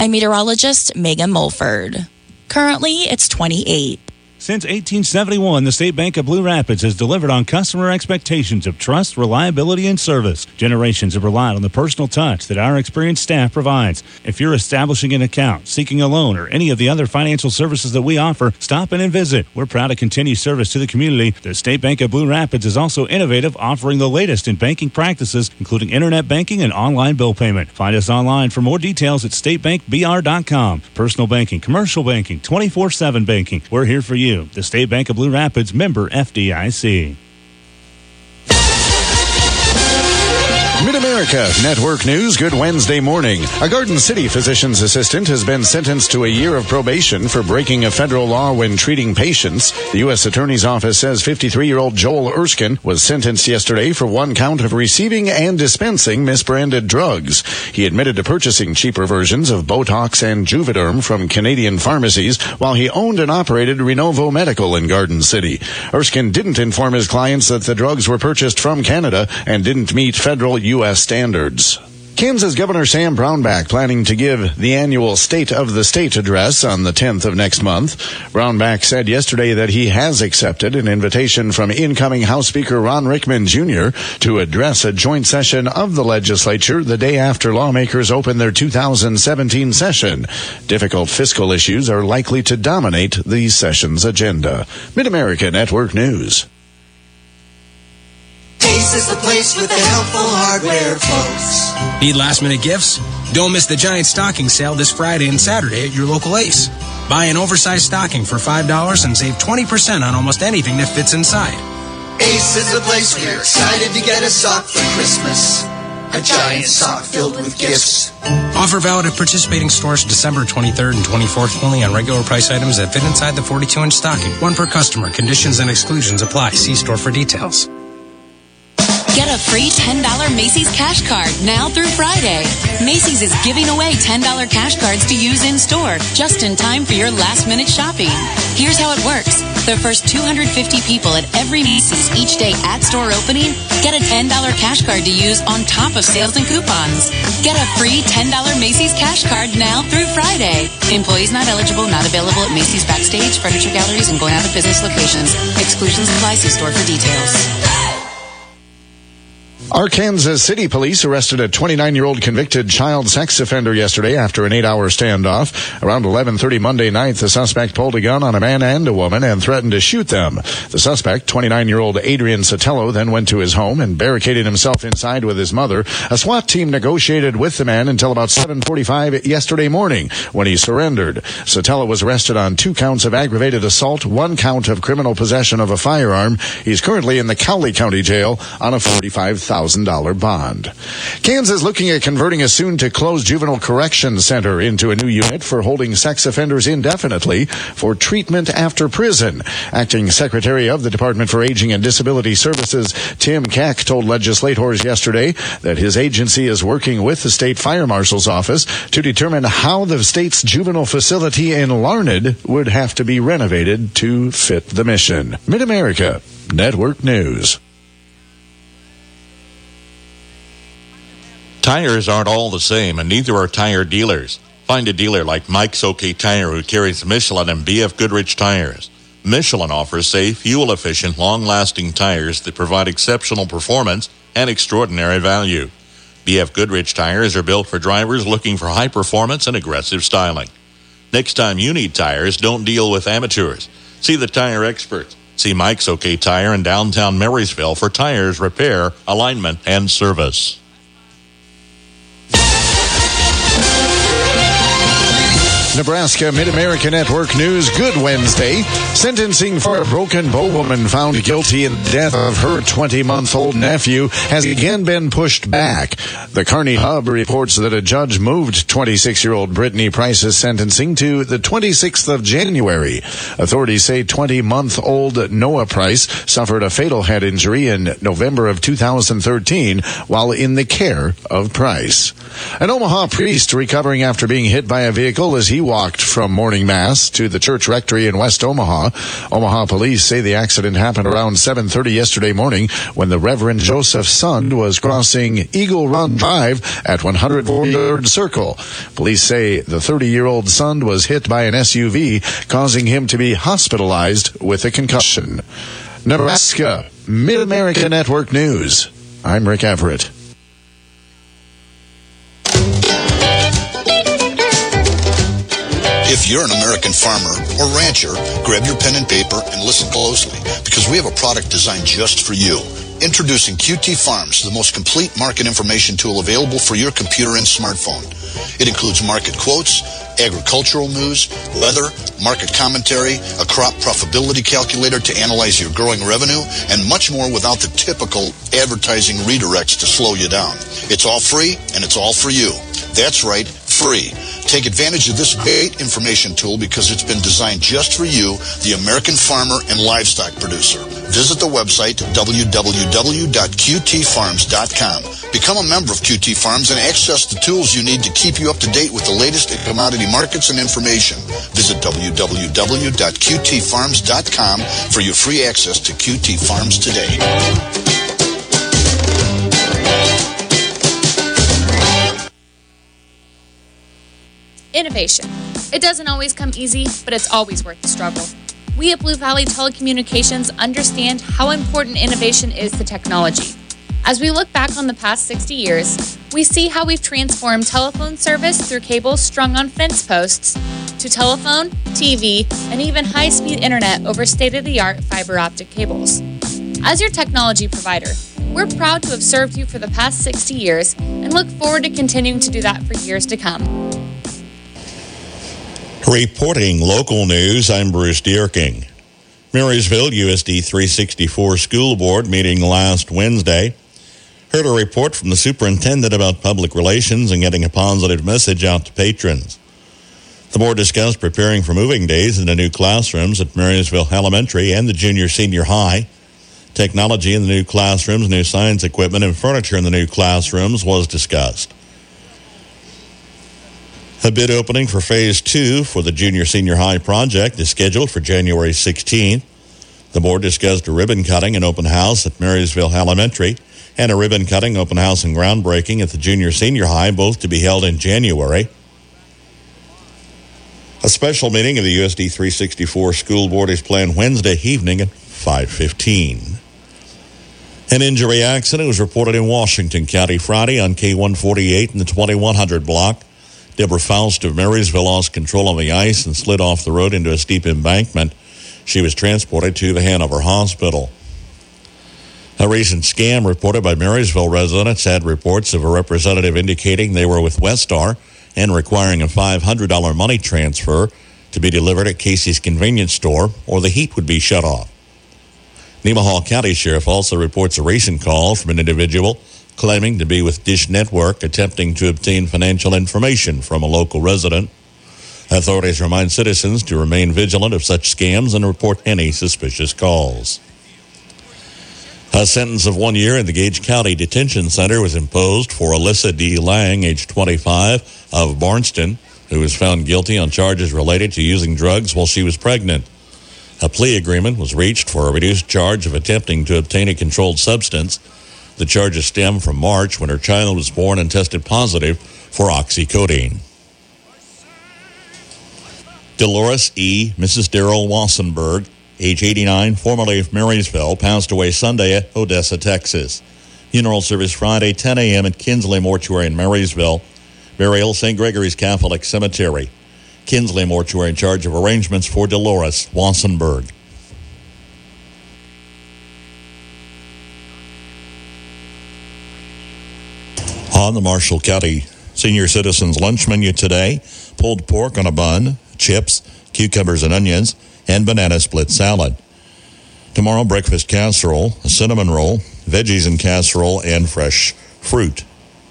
I'm meteorologist Megan Mulford. Currently, it's 28. Since 1871, the State Bank of Blue Rapids has delivered on customer expectations of trust, reliability, and service. Generations have relied on the personal touch that our experienced staff provides. If you're establishing an account, seeking a loan, or any of the other financial services that we offer, stop in and visit. We're proud to continue service to the community. The State Bank of Blue Rapids is also innovative, offering the latest in banking practices, including internet banking and online bill payment. Find us online for more details at statebankbr.com. Personal banking, commercial banking, 24/7 banking. We're here for you. The State Bank of Blue Rapids, member FDIC. Mid-America Network News, good Wednesday morning. A Garden City physician's assistant has been sentenced to a year of probation for breaking a federal law when treating patients. The U.S. Attorney's Office says 53-year-old Joel Erskine was sentenced yesterday for one count of receiving and dispensing misbranded drugs. He admitted to purchasing cheaper versions of Botox and Juvederm from Canadian pharmacies while he owned and operated Renovo Medical in Garden City. Erskine didn't inform his clients that the drugs were purchased from Canada and didn't meet federal U.S. standards. Kansas Governor Sam Brownback planning to give the annual State of the State address on the 10th of next month. Brownback said yesterday that he has accepted an invitation from incoming House Speaker Ron Rickman Jr. to address a joint session of the legislature the day after lawmakers open their 2017 session. Difficult fiscal issues are likely to dominate the session's agenda. Mid-America Network News. Ace is the place with the helpful hardware, folks. Need last-minute gifts? Don't miss the giant stocking sale this Friday and Saturday at your local Ace. Buy an oversized stocking for $5 and save 20% on almost anything that fits inside. Ace is the place we're excited to get a sock for Christmas. A giant sock filled with gifts. Offer valid at participating stores December 23rd and 24th only on regular price items that fit inside the 42-inch stocking. One per customer. Conditions and exclusions apply. See store for details. Get a free $10 Macy's cash card now through Friday. Macy's is giving away $10 cash cards to use in-store just in time for your last-minute shopping. Here's how it works. The first 250 people at every Macy's each day at store opening get a $10 cash card to use on top of sales and coupons. Get a free $10 Macy's cash card now through Friday. Employees not eligible, not available at Macy's backstage, furniture galleries, and going out of business locations. Exclusions apply. See store for details. Arkansas City Police arrested a 29-year-old convicted child sex offender yesterday after an 8-hour standoff. Around 11:30 Monday night, the suspect pulled a gun on a man and a woman and threatened to shoot them. The suspect, 29-year-old Adrian Sotelo, then went to his home and barricaded himself inside with his mother. A SWAT team negotiated with the man until about 7:45 yesterday morning when he surrendered. Sotelo was arrested on 2 counts of aggravated assault, 1 count of criminal possession of a firearm. He's currently in the Cowley County Jail on a $45,000 bond. Kansas looking at converting a soon-to-close juvenile correction center into a new unit for holding sex offenders indefinitely for treatment after prison. Acting Secretary of the Department for Aging and Disability Services, Tim Keck, told legislators yesterday that his agency is working with the State Fire Marshal's office to determine how the state's juvenile facility in Larned would have to be renovated to fit the mission. Mid-America Network News. Tires aren't all the same, and neither are tire dealers. Find a dealer like Mike's OK Tire who carries Michelin and BF Goodrich tires. Michelin offers safe, fuel-efficient, long-lasting tires that provide exceptional performance and extraordinary value. BF Goodrich tires are built for drivers looking for high performance and aggressive styling. Next time you need tires, don't deal with amateurs. See the tire experts. See Mike's OK Tire in downtown Marysville for tires, repair, alignment, and service. Nebraska Mid-America Network News, good Wednesday. Sentencing for a Broken Bow woman found guilty in the death of her 20-month-old nephew has again been pushed back. The Kearney Hub reports that a judge moved 26-year-old Brittany Price's sentencing to the 26th of January. Authorities say 20-month-old Noah Price suffered a fatal head injury in November of 2013 while in the care of Price. An Omaha priest recovering after being hit by a vehicle as he walked from morning mass to the church rectory in West Omaha. Omaha police say the accident happened around 7:30 yesterday morning when the Reverend Joseph Sund was crossing Eagle Run Drive at 143rd Circle. Police say the 30-year-old Sund was hit by an SUV, causing him to be hospitalized with a concussion. Nebraska, Mid-America Network News. I'm Rick Everett. If you're an American farmer or rancher, grab your pen and paper and listen closely, because we have a product designed just for you. Introducing QT Farms, the most complete market information tool available for your computer and smartphone. It includes market quotes, agricultural news, weather, market commentary, a crop profitability calculator to analyze your growing revenue, and much more without the typical advertising redirects to slow you down. It's all free, and it's all for you. That's right, free. Take advantage of this great information tool because it's been designed just for you, the American farmer and livestock producer. Visit the website www.qtfarms.com. Become a member of QT Farms and access the tools you need to keep you up to date with the latest in commodity markets and information. Visit www.qtfarms.com for your free access to QT Farms today. Innovation. It doesn't always come easy, but it's always worth the struggle. We at Blue Valley Telecommunications understand how important innovation is to technology. As we look back on the past 60 years, we see how we've transformed telephone service through cables strung on fence posts to telephone, TV, and even high-speed internet over state-of-the-art fiber optic cables. As your technology provider, we're proud to have served you for the past 60 years and look forward to continuing to do that for years to come. Reporting local news, I'm Bruce Dierking. Marysville USD 364 School Board meeting last Wednesday heard a report from the superintendent about public relations and getting a positive message out to patrons. The board discussed preparing for moving days in the new classrooms at Marysville Elementary and the junior-senior high. Technology in the new classrooms, new science equipment, and furniture in the new classrooms was discussed. A bid opening for Phase 2 for the junior-senior high project is scheduled for January 16th. The board discussed a ribbon cutting and open house at Marysville Elementary and a ribbon cutting, open house, and groundbreaking at the junior-senior high, both to be held in January. A special meeting of the USD 364 School Board is planned Wednesday evening at 5:15. An injury accident was reported in Washington County Friday on K148 in the 2100 block. Deborah Faust of Marysville lost control on the ice and slid off the road into a steep embankment. She was transported to the Hanover Hospital. A recent scam reported by Marysville residents had reports of a representative indicating they were with Westar and requiring a $500 money transfer to be delivered at Casey's convenience store or the heat would be shut off. Nemaha County Sheriff also reports a recent call from an individual claiming to be with Dish Network, attempting to obtain financial information from a local resident. Authorities remind citizens to remain vigilant of such scams and report any suspicious calls. A sentence of 1 year in the Gage County Detention Center was imposed for Alyssa D. Lang, age 25, of Barnston, who was found guilty on charges related to using drugs while she was pregnant. A plea agreement was reached for a reduced charge of attempting to obtain a controlled substance. The charges stem from March when her child was born and tested positive for oxycodone. Dolores E. Mrs. Darrell Wassenberg, age 89, formerly of Marysville, passed away Sunday at Odessa, Texas. Funeral service Friday, 10 a.m. at Kinsley Mortuary in Marysville. Burial, St. Gregory's Catholic Cemetery. Kinsley Mortuary in charge of arrangements for Dolores Wassenberg. On the Marshall County Senior Citizens Lunch Menu today, pulled pork on a bun, chips, cucumbers and onions, and banana split salad. Tomorrow, breakfast casserole, a cinnamon roll, veggies in casserole, and fresh fruit.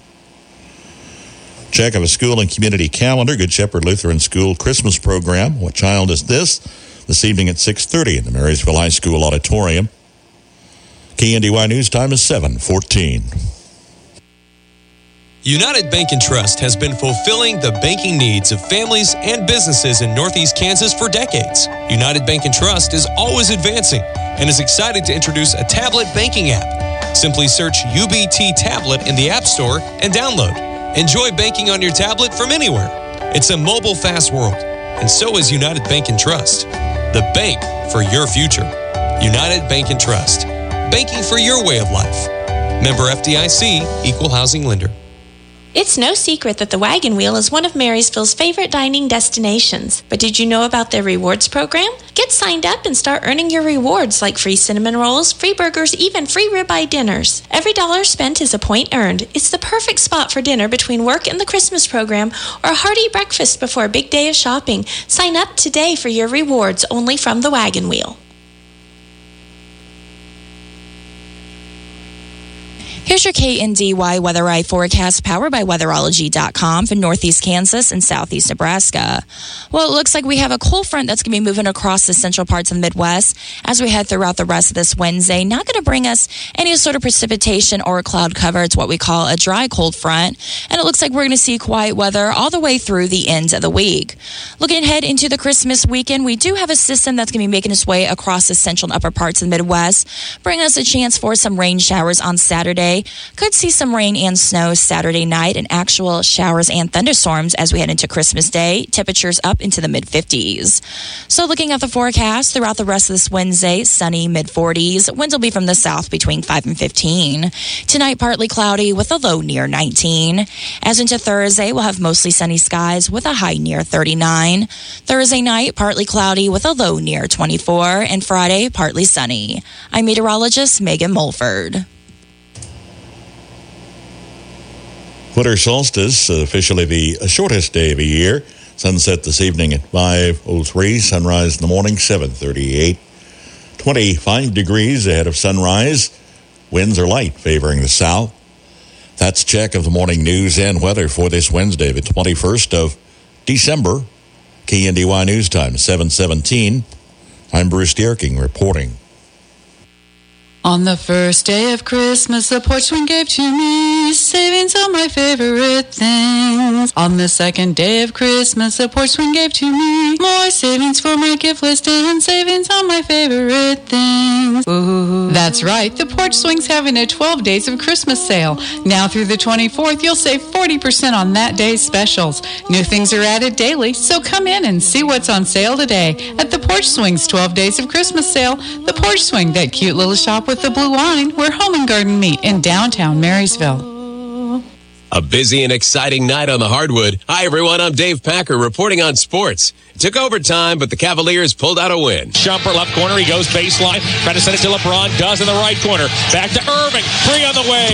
Check of a school and community calendar, Good Shepherd Lutheran School Christmas program. What child is this? This evening at 6:30 in the Marysville High School Auditorium. KNDY News time is 7:14. United Bank & Trust has been fulfilling the banking needs of families and businesses in Northeast Kansas for decades. United Bank & Trust is always advancing and is excited to introduce a tablet banking app. Simply search UBT Tablet in the App Store and download. Enjoy banking on your tablet from anywhere. It's a mobile fast world, and so is United Bank & Trust. The bank for your future. United Bank & Trust. Banking for your way of life. Member FDIC, Equal Housing Lender. It's no secret that the Wagon Wheel is one of Marysville's favorite dining destinations. But did you know about their rewards program? Get signed up and start earning your rewards like free cinnamon rolls, free burgers, even free ribeye dinners. Every dollar spent is a point earned. It's the perfect spot for dinner between work and the Christmas program or a hearty breakfast before a big day of shopping. Sign up today for your rewards only from the Wagon Wheel. Here's your KNDY Weather Eye forecast powered by Weatherology.com for Northeast Kansas and Southeast Nebraska. Well, it looks like we have a cold front that's going to be moving across the central parts of the Midwest as we head throughout the rest of this Wednesday. Not going to bring us any sort of precipitation or cloud cover. It's what we call a dry cold front. And it looks like we're going to see quiet weather all the way through the end of the week. Looking ahead into the Christmas weekend, we do have a system that's going to be making its way across the central and upper parts of the Midwest, bringing us a chance for some rain showers on Saturday. Could see some rain and snow Saturday night and actual showers and thunderstorms as we head into Christmas Day. Temperatures up into the mid-50s. So looking at the forecast throughout the rest of this Wednesday, sunny mid-40s. Winds will be from the south between 5 and 15. Tonight, partly cloudy with a low near 19. As into Thursday, we'll have mostly sunny skies with a high near 39. Thursday night, partly cloudy with a low near 24. And Friday, partly sunny. I'm meteorologist Megan Mulford. Winter solstice, officially the shortest day of the year. Sunset this evening at 5:03. Sunrise in the morning, 7:38. 25 degrees ahead of sunrise. Winds are light, favoring the south. That's a check of the morning news and weather for this Wednesday, the 21st of December. KNDY News Time, 7:17. I'm Bruce Dierking reporting. On the first day of Christmas, the porch swing gave to me savings on my favorite things. On the second day of Christmas, the porch swing gave to me more savings for my gift list and savings on my favorite things. Ooh. That's right, the porch swing's having a 12 days of Christmas sale. Now through the 24th, you'll save 40% on that day's specials. New things are added daily, so come in and see what's on sale today at the Porch Swing's 12 days of Christmas sale. The Porch Swing, that cute little shop with the blue line where Home and Garden meet in downtown Marysville. A busy and exciting night on the hardwood. Hi, everyone. I'm Dave Packer reporting on sports. It took overtime, but the Cavaliers pulled out a win. Shumper, left corner. He goes baseline. Trying to send it to LeBron. Does in the right corner. Back to Irving. 3 on the way.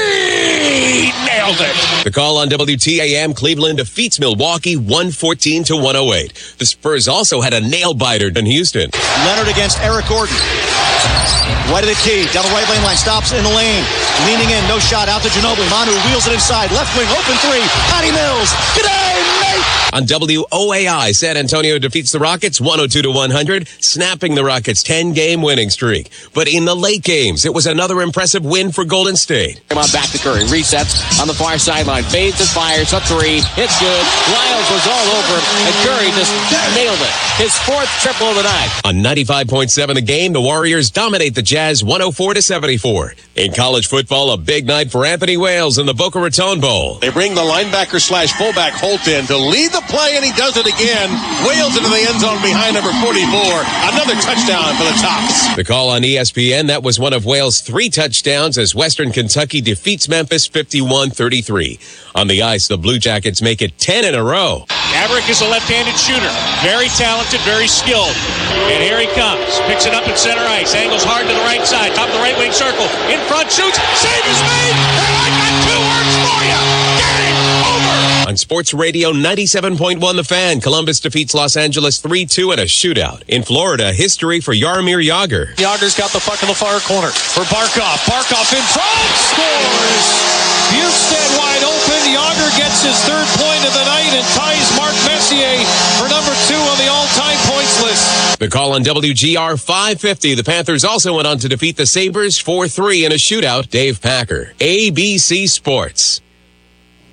He nailed it. The call on WTAM. Cleveland defeats Milwaukee 114-108. The Spurs also had a nail-biter in Houston. Leonard against Eric Gordon. Right of the key, down the right lane line, stops in the lane, leaning in, no shot, out to Ginobili. Manu wheels it inside, left wing, open 3, Patty Mills. Good day, mate! On WOAI, San Antonio defeats the Rockets 102-100, snapping the Rockets' 10-game winning streak. But in the late games, it was another impressive win for Golden State. Come on, back to Curry, resets on the far sideline, fades and fires, a 3, hits good. Lyles was all over him, and Curry just nailed it. His 4th triple of the night. On 95.7 The Game, the Warriors dominate the Jazz 104-74. In college football, a big night for Anthony Wales in the Boca Raton Bowl. They bring the linebacker/fullback Holt in to lead the play, and he does it again. Wales into the end zone behind number 44. Another touchdown for the Tops. The call on ESPN, that was one of Wales' 3 touchdowns as Western Kentucky defeats Memphis 51-33. On the ice, the Blue Jackets make it 10 in a row. Maverick is a left-handed shooter. Very talented, very skilled. And here he comes. Picks it up in center ice. Angles hard to the right side. Top of the right wing circle. In front, shoots. Save is made. And I got 2 words for you. Game over. On Sports Radio 97.1 The Fan, Columbus defeats Los Angeles 3-2 in a shootout. In Florida, history for Jaromir Jagr. Jagger's got the puck in the far corner for Barkov. Barkov in front. Scores. Bukestad wide open. Jagr gets his 3rd point of the night and ties Mark Messier for number 2 on the all-time points list. The call on WGR 550. The Panthers also went on to defeat the Sabres 4-3 in a shootout. Dave Packer, ABC Sports.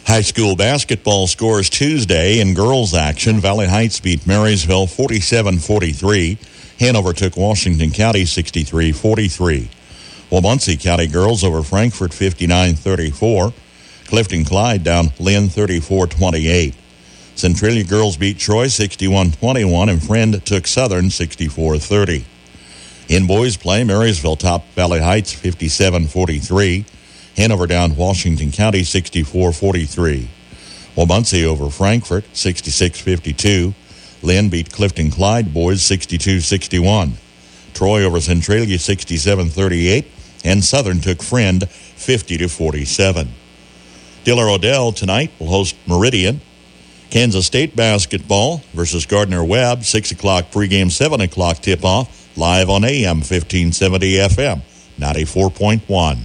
High school basketball scores Tuesday in girls action. Valley Heights beat Marysville 47-43. Hanover took Washington County 63-43. Well, Muncie County girls over Frankfort 59-34. Clifton Clyde down Lynn 34-28. Centralia girls beat Troy 61-21, and Friend took Southern 64-30. In boys play, Marysville topped Valley Heights 57-43. Hanover down Washington County 64-43. Well, Muncie over Frankfort 66-52. Lynn beat Clifton Clyde boys 62-61. Troy over Centralia 67-38, and Southern took Friend 50-47. Diller Odell tonight will host Meridian. Kansas State basketball versus Gardner-Webb, 6 o'clock pregame, 7 o'clock tip-off, live on AM 1570 FM 94.1.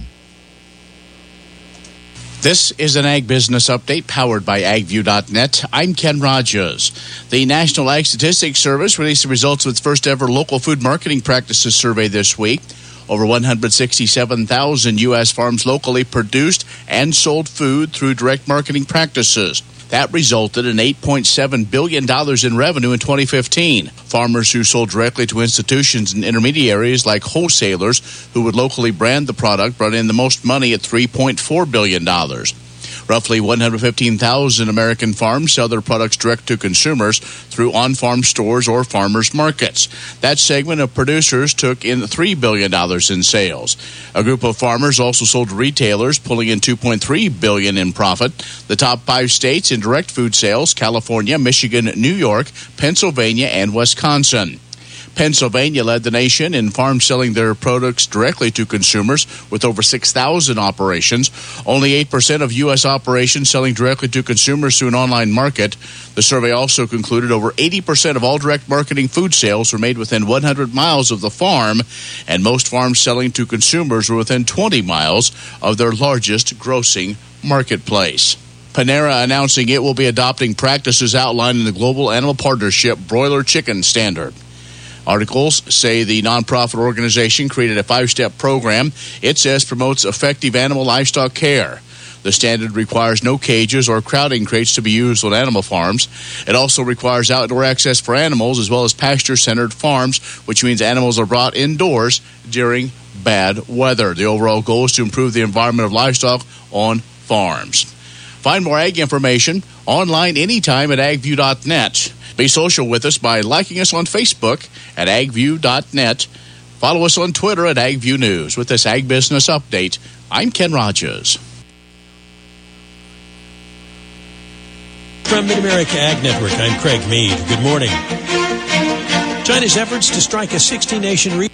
This is an Ag Business Update powered by AgView.net. I'm Ken Rogers. The National Ag Statistics Service released the results of its first ever local food marketing practices survey this week. Over 167,000 U.S. farms locally produced and sold food through direct marketing practices. That resulted in $8.7 billion in revenue in 2015. Farmers who sold directly to institutions and intermediaries like wholesalers who would locally brand the product brought in the most money at $3.4 billion. Roughly 115,000 American farms sell their products direct to consumers through on-farm stores or farmers markets. That segment of producers took in $3 billion in sales. A group of farmers also sold to retailers, pulling in $2.3 billion in profit. The top 5 states in direct food sales: California, Michigan, New York, Pennsylvania, and Wisconsin. Pennsylvania led the nation in farms selling their products directly to consumers with over 6,000 operations. Only 8% of U.S. operations selling directly to consumers through an online market. The survey also concluded over 80% of all direct marketing food sales were made within 100 miles of the farm, and most farms selling to consumers were within 20 miles of their largest grossing marketplace. Panera announcing it will be adopting practices outlined in the Global Animal Partnership Broiler Chicken Standard. Articles say the nonprofit organization created a 5-step program it says promotes effective animal livestock care. The standard requires no cages or crowding crates to be used on animal farms. It also requires outdoor access for animals as well as pasture-centered farms, which means animals are brought indoors during bad weather. The overall goal is to improve the environment of livestock on farms. Find more ag information online anytime at agview.net. Be social with us by liking us on Facebook at agview.net. Follow us on Twitter at AgViewNews. With this Ag Business Update, I'm Ken Rogers. From Mid-America Ag Network, I'm Craig Mead. Good morning. China's efforts to strike a 60-nation region.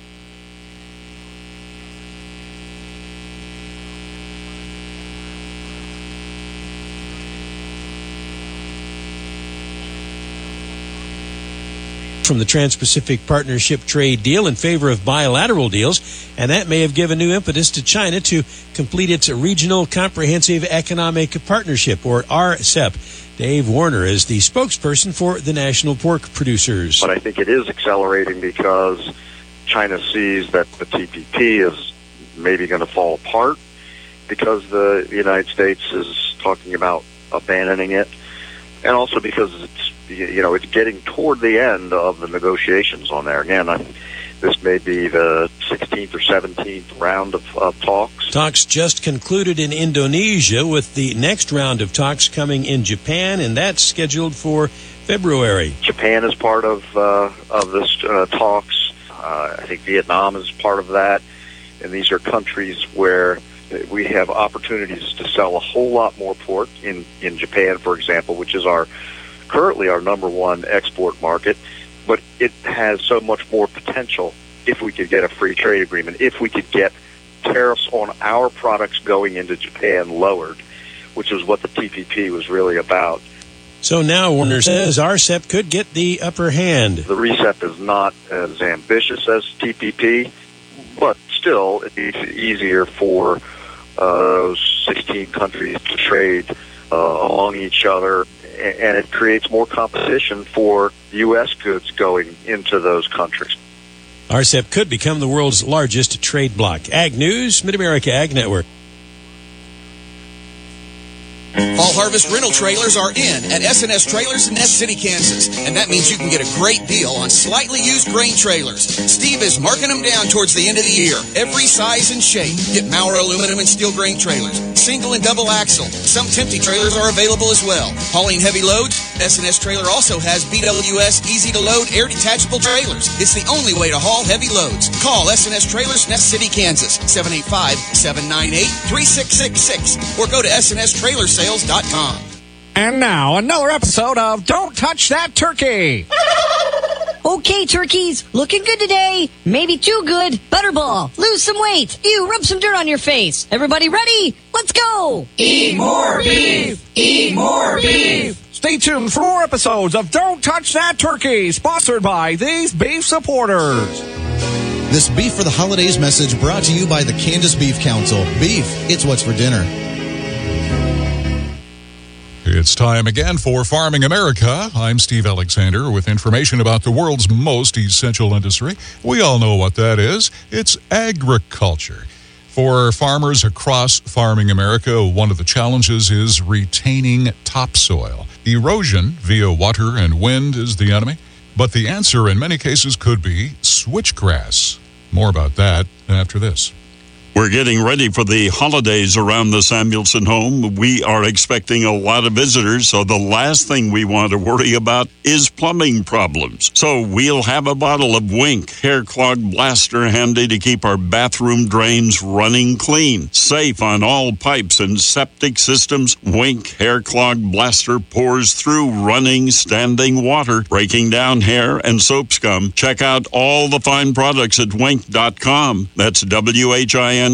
From the Trans-Pacific Partnership trade deal in favor of bilateral deals, and that may have given new impetus to China to complete its Regional Comprehensive Economic Partnership, or RCEP. Dave Warner is the spokesperson for the National Pork Producers. But I think it is accelerating because China sees that the TPP is maybe going to fall apart because the United States is talking about abandoning it, and also because it's getting toward the end of the negotiations on there. Again, this may be the 16th or 17th round of talks. Talks just concluded in Indonesia, with the next round of talks coming in Japan, and that's scheduled for February. Japan is part of this talks. I think Vietnam is part of that. And these are countries where we have opportunities to sell a whole lot more pork in Japan, for example, which is currently our number one export market, but it has so much more potential if we could get a free trade agreement, if we could get tariffs on our products going into Japan lowered, which is what the TPP was really about. So now Warner says RCEP could get the upper hand. The RCEP is not as ambitious as TPP, but still it's easier for those 16 countries to trade among each other, and it creates more competition for U.S. goods going into those countries. RCEP could become the world's largest trade bloc. Ag News, Mid-America Ag Network. Fall Harvest rental trailers are in at S&S Trailers in Nest City, Kansas. And that means you can get a great deal on slightly used grain trailers. Steve is marking them down towards the end of the year. Every size and shape. Get Maurer aluminum and steel grain trailers. Single and double axle. Some Tempty trailers are available as well. Hauling heavy loads? S&S Trailer also has BWS easy-to-load air detachable trailers. It's the only way to haul heavy loads. Call S&S Trailers, Nest City, Kansas, 785-798-3666, or go to SNSTrailersales.com. And now, another episode of Don't Touch That Turkey. Okay, turkeys, looking good today. Maybe too good. Butterball, lose some weight. You rub some dirt on your face. Everybody ready? Let's go. Eat more beef! Eat more beef! Stay tuned for more episodes of Don't Touch That Turkey, sponsored by these beef supporters. This Beef for the Holidays message brought to you by the Kansas Beef Council. Beef, it's what's for dinner. It's time again for Farming America. I'm Steve Alexander with information about the world's most essential industry. We all know what that is. It's agriculture. For farmers across Farming America, one of the challenges is retaining topsoil. Erosion via water and wind is the enemy, but the answer in many cases could be switchgrass. More about that after this. We're getting ready for the holidays around the Samuelson home. We are expecting a lot of visitors, so the last thing we want to worry about is plumbing problems. So we'll have a bottle of Wink Hair Clog Blaster handy to keep our bathroom drains running clean. Safe on all pipes and septic systems, Wink Hair Clog Blaster pours through running, standing water, breaking down hair and soap scum. Check out all the fine products at wink.com. That's WHINK.com.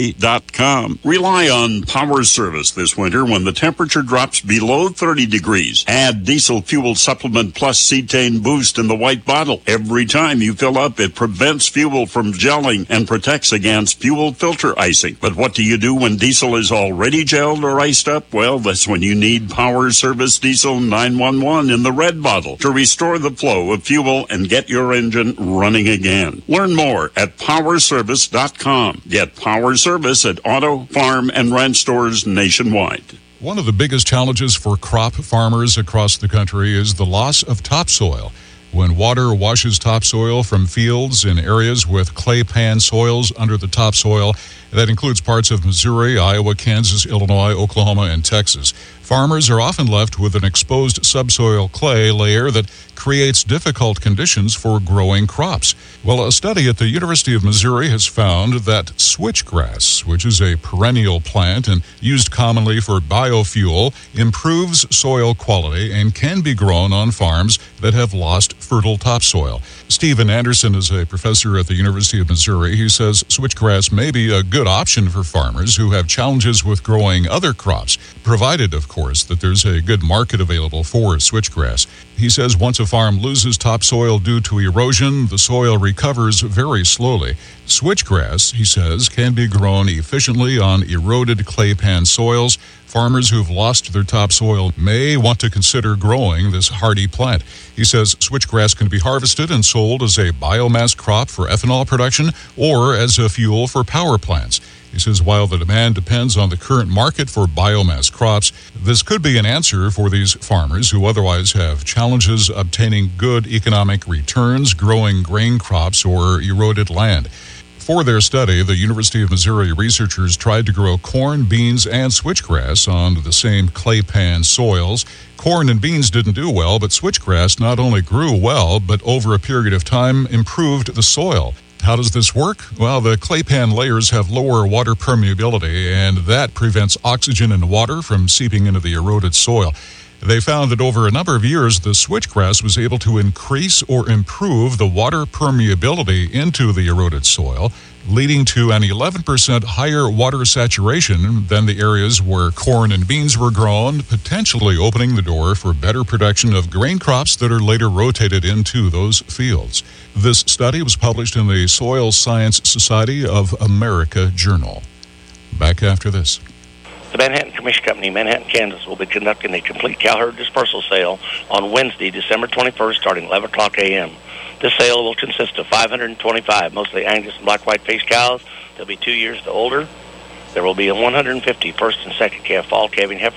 Rely on Power Service this winter when the temperature drops below 30 degrees. Add Diesel Fuel Supplement Plus Cetane Boost in the white bottle. Every time you fill up, it prevents fuel from gelling and protects against fuel filter icing. But what do you do when diesel is already gelled or iced up? Well, that's when you need Power Service Diesel 911 in the red bottle to restore the flow of fuel and get your engine running again. Learn more at powerservice.com. Get Power Service at auto, farm, and ranch stores nationwide. One of the biggest challenges for crop farmers across the country is the loss of topsoil. When water washes topsoil from fields in areas with clay pan soils under the topsoil, that includes parts of Missouri, Iowa, Kansas, Illinois, Oklahoma, and Texas, farmers are often left with an exposed subsoil clay layer that creates difficult conditions for growing crops. Well, a study at the University of Missouri has found that switchgrass, which is a perennial plant and used commonly for biofuel, improves soil quality and can be grown on farms that have lost fertile topsoil. Stephen Anderson is a professor at the University of Missouri. He says switchgrass may be a good option for farmers who have challenges with growing other crops, provided, of course, that there's a good market available for switchgrass. He says once a farm loses topsoil due to erosion, the soil recovers very slowly. Switchgrass, he says, can be grown efficiently on eroded clay pan soils. Farmers who've lost their topsoil may want to consider growing this hardy plant. He says switchgrass can be harvested and sold as a biomass crop for ethanol production or as a fuel for power plants. He says while the demand depends on the current market for biomass crops, this could be an answer for these farmers who otherwise have challenges obtaining good economic returns, growing grain crops, or eroded land. For their study, the University of Missouri researchers tried to grow corn, beans, and switchgrass on the same clay pan soils. Corn and beans didn't do well, but switchgrass not only grew well, but over a period of time improved the soil. How does this work? Well, the clay pan layers have lower water permeability, and that prevents oxygen and water from seeping into the eroded soil. They found that over a number of years, the switchgrass was able to increase or improve the water permeability into the eroded soil, leading to an 11% higher water saturation than the areas where corn and beans were grown, potentially opening the door for better production of grain crops that are later rotated into those fields. This study was published in the Soil Science Society of America Journal. Back after this. The Manhattan Commission Company, Manhattan, Kansas, will be conducting a complete cow herd dispersal sale on Wednesday, December 21st, starting 11 o'clock a.m. This sale will consist of 525, mostly Angus and black white-faced cows. They'll be 2 years to older. There will be 150 first and second calf fall calving heifers,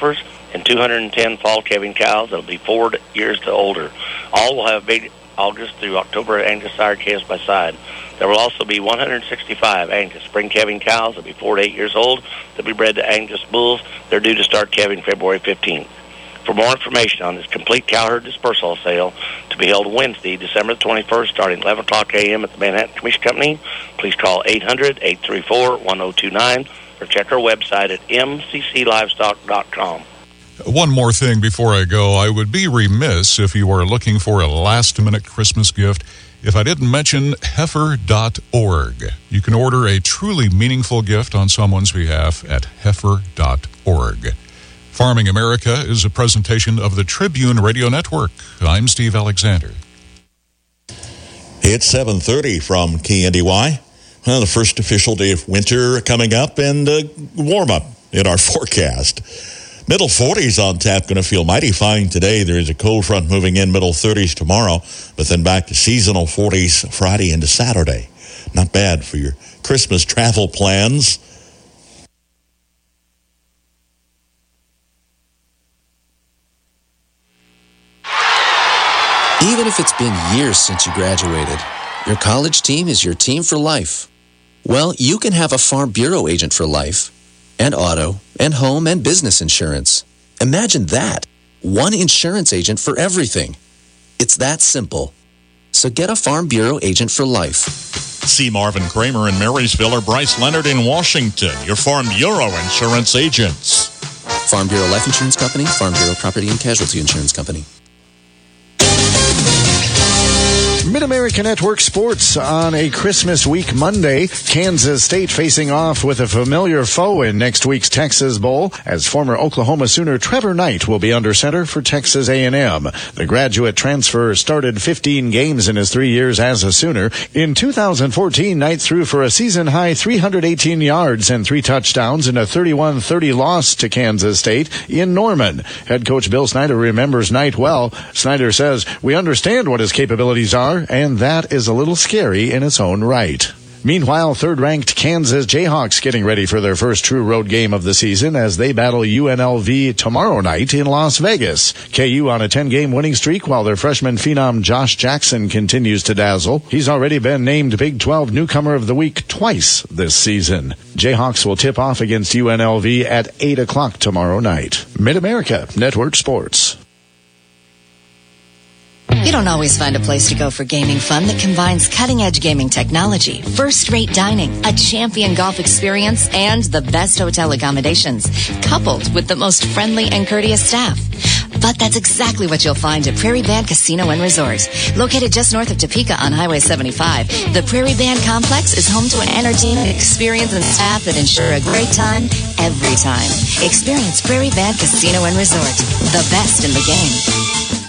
and 210 fall calving cows that will be 4 years to older. All will have big August through October Angus sire calves by side. There will also be 165 Angus spring calving cows that will be 4 to 8 years old that will be bred to Angus bulls. They're due to start calving February 15th. For more information on this complete cow herd dispersal sale to be held Wednesday, December 21st, starting 11 o'clock a.m. at the Manhattan Commission Company, please call 800-834-1029 or check our website at mcclivestock.com. One more thing before I go. I would be remiss if you are looking for a last-minute Christmas gift if I didn't mention heifer.org. You can order a truly meaningful gift on someone's behalf at heifer.org. Farming America is a presentation of the Tribune Radio Network. I'm Steve Alexander. It's 7:30 from KNDY. Well, the first official day of winter coming up and warm-up in our forecast. Middle 40s on tap, going to feel mighty fine today. There is a cold front moving in, middle 30s tomorrow, but then back to seasonal 40s Friday into Saturday. Not bad for your Christmas travel plans. Even if it's been years since you graduated, your college team is your team for life. Well, you can have a Farm Bureau agent for life, and auto, and home, and business insurance. Imagine that. One insurance agent for everything. It's that simple. So get a Farm Bureau agent for life. See Marvin Kramer in Marysville or Bryce Leonard in Washington, your Farm Bureau insurance agents. Farm Bureau Life Insurance Company, Farm Bureau Property and Casualty Insurance Company. Mid-America Network Sports on a Christmas week Monday. Kansas State facing off with a familiar foe in next week's Texas Bowl as former Oklahoma Sooner Trevor Knight will be under center for Texas A&M. The graduate transfer started 15 games in his 3 years as a Sooner. In 2014, Knight threw for a season-high 318 yards and 3 touchdowns in a 31-30 loss to Kansas State in Norman. Head coach Bill Snyder remembers Knight well. Snyder says, "We understand what his capabilities are, and that is a little scary in its own right." Meanwhile, third-ranked Kansas Jayhawks getting ready for their first true road game of the season as they battle UNLV tomorrow night in Las Vegas. KU on a 10-game winning streak while their freshman phenom Josh Jackson continues to dazzle. He's already been named Big 12 Newcomer of the Week twice this season. Jayhawks will tip off against UNLV at 8 o'clock tomorrow night. Mid-America Network Sports. You don't always find a place to go for gaming fun that combines cutting-edge gaming technology, first-rate dining, a champion golf experience, and the best hotel accommodations, coupled with the most friendly and courteous staff. But that's exactly what you'll find at Prairie Band Casino and Resort. Located just north of Topeka on Highway 75, the Prairie Band Complex is home to an entertaining experience and staff that ensure a great time every time. Experience Prairie Band Casino and Resort, the best in the game.